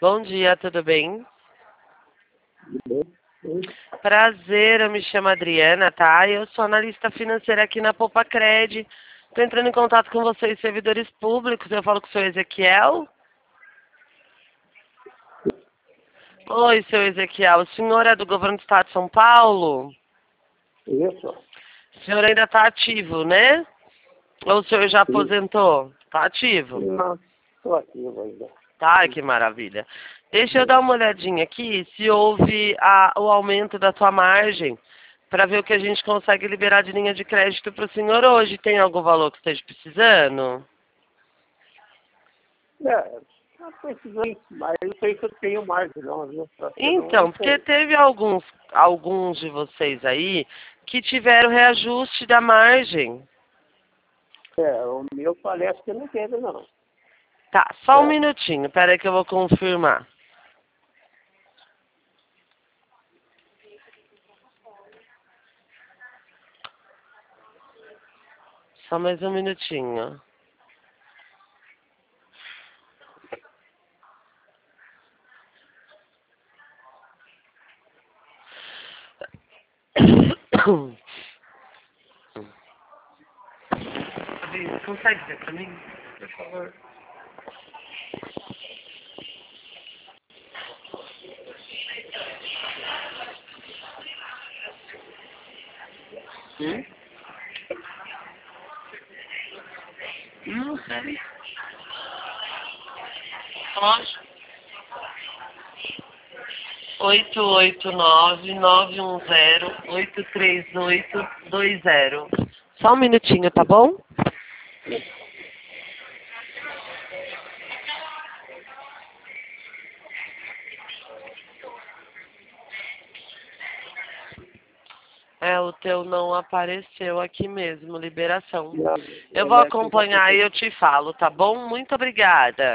Bom dia, tudo bem? Sim. Prazer, eu me chamo Adriana, tá? Eu sou analista financeira aqui na Poupa-Cred. Estou entrando em contato com vocês, servidores públicos. Eu falo com o senhor Ezequiel. Oi, senhor Ezequiel. O senhor é do governo do estado de São Paulo? Isso. O senhor ainda está ativo, né? Ou o senhor já aposentou? Está ativo? Não, estou ativo ainda. Tá, que maravilha. Deixa eu dar uma olhadinha aqui se houve o aumento da tua margem para ver o que a gente consegue liberar de linha de crédito para o senhor hoje. Tem algum valor que esteja precisando? Não precisando, mas eu sei que eu tenho mais, não, viu? Então, porque teve alguns de vocês aí que tiveram reajuste da margem. O meu parece que não teve, não. Tá, só um minutinho, peraí que eu vou confirmar. Só mais um minutinho. Consegue ver pra mim, por favor? Não sei. Lógico. 889-910-83820. Só um minutinho, tá bom? O teu não apareceu aqui mesmo, liberação. Eu vou acompanhar e eu te falo, tá bom? Muito obrigada.